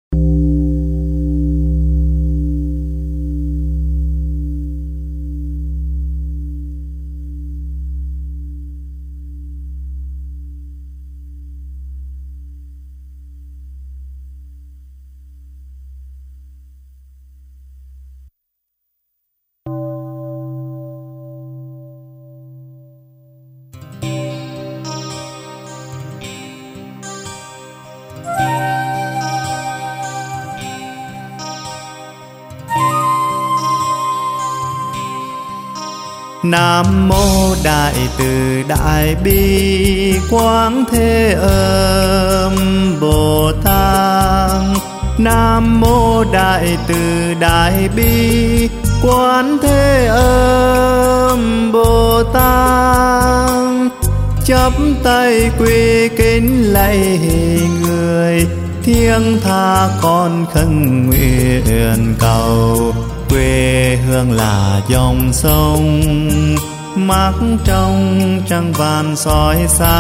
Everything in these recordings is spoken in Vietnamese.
Nam mô Đại Từ Đại Bi Quán Thế Âm Bồ Tát. Nam mô Đại Từ Đại Bi Quán Thế Âm Bồ Tát. Chắp tay quy kính lạy người, thiêng tha con khấn nguyện cầu. Quê hương là dòng sông mắc trong trăng vàng soi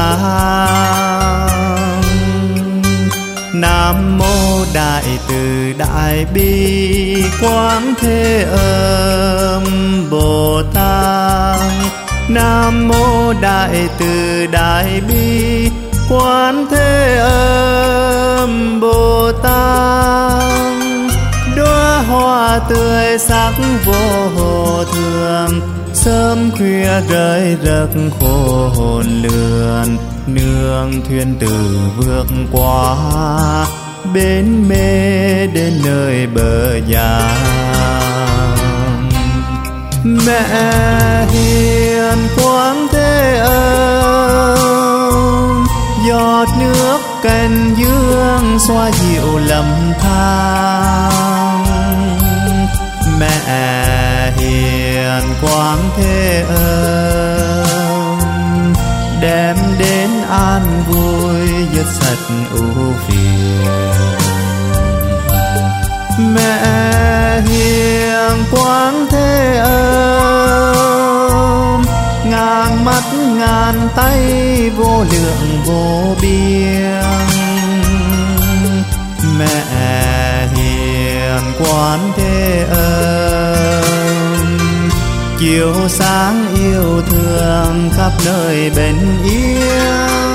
sáng. Nam mô Đại Từ Đại Bi Quán Thế Âm Bồ Tát. Nam mô Đại Từ Đại Bi Quán Thế Âm Bồ Tát. Đóa hoa tươi sắc vô thường, sớm khuya rơi rực hồn lượn. Nương thuyền từ vượt qua bến mê đến nơi bờ giang. Mẹ hiền Quán Thế Âm, giọt nước cành dương xoa dịu lầm than. Mẹ hiền Quán Thế Âm, đem đến an vui dứt sạch ưu phiền. Mẹ hiền Quán Thế Âm, ngàn mắt ngàn tay vô lượng vô biên. Mẹ hiền Quán Thế Âm, chiếu sáng yêu thương khắp nơi bình yên.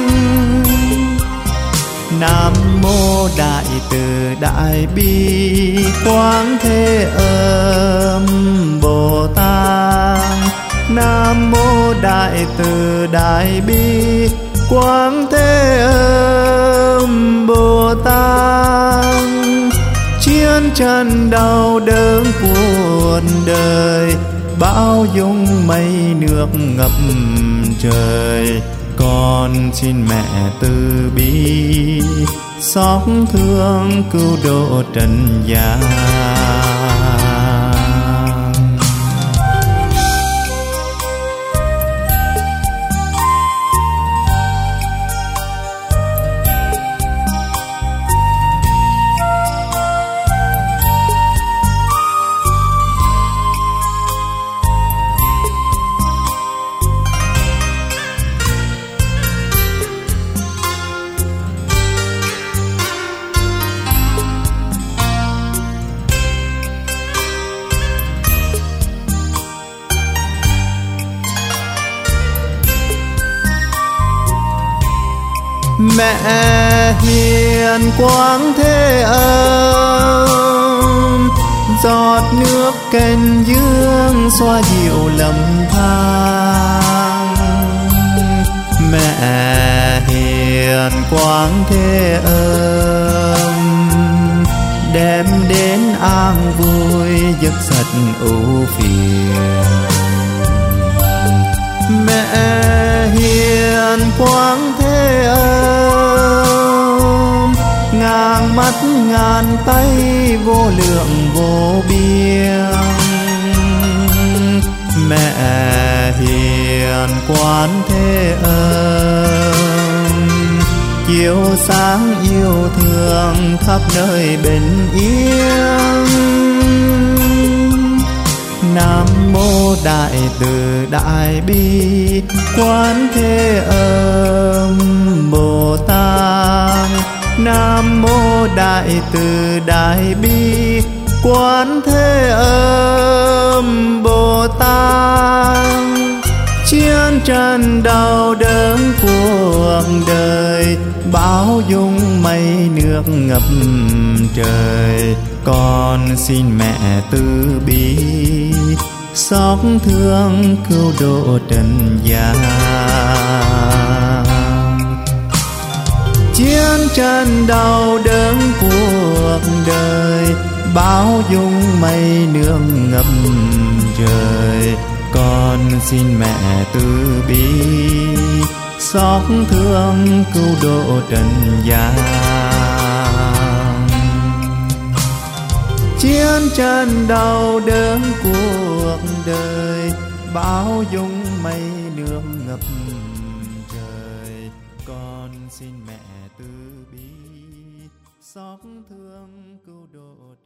Nam mô Đại Từ Đại Bi Quán Thế Âm Bồ Tát. Nam mô Đại Từ Đại Bi Quán Thế Âm Bồ Tát. Chiến tranh đau đớn cuộc đời, bão dung mây nước ngập trời. Con xin mẹ từ bi xót thương cứu độ trần gian. Mẹ hiền Quán Thế Âm, giọt nước kênh dương xoa dịu lầm than. Mẹ hiền Quán Thế Âm, đem đến an vui dứt sạch ưu phiền. Mẹ hiền Quán Thế Âm, ngàn mắt ngàn tay vô lượng vô biên. Mẹ hiền Quán Thế Âm, chiếu sáng yêu thương khắp nơi bình yên. Nam mô Đại Từ Đại Bi Quán Thế Âm Bồ Tát. Nam mô Đại Từ Đại Bi Quán Thế Âm Bồ Tát. Chiến tranh đau đớn cuộc đời, bão dung mây nước ngập trời. Con xin mẹ từ bi xót thương cứu độ trần gian. Chiến tranh đau đớn cuộc đời, bão dung mây nước ngập trời. Con xin mẹ từ bi xót thương cứu độ trần gian. Chiến tranh đau đớn cuộc đời, bão dung mây nước ngập trời. Con xin mẹ từ bi xót thương cứu độ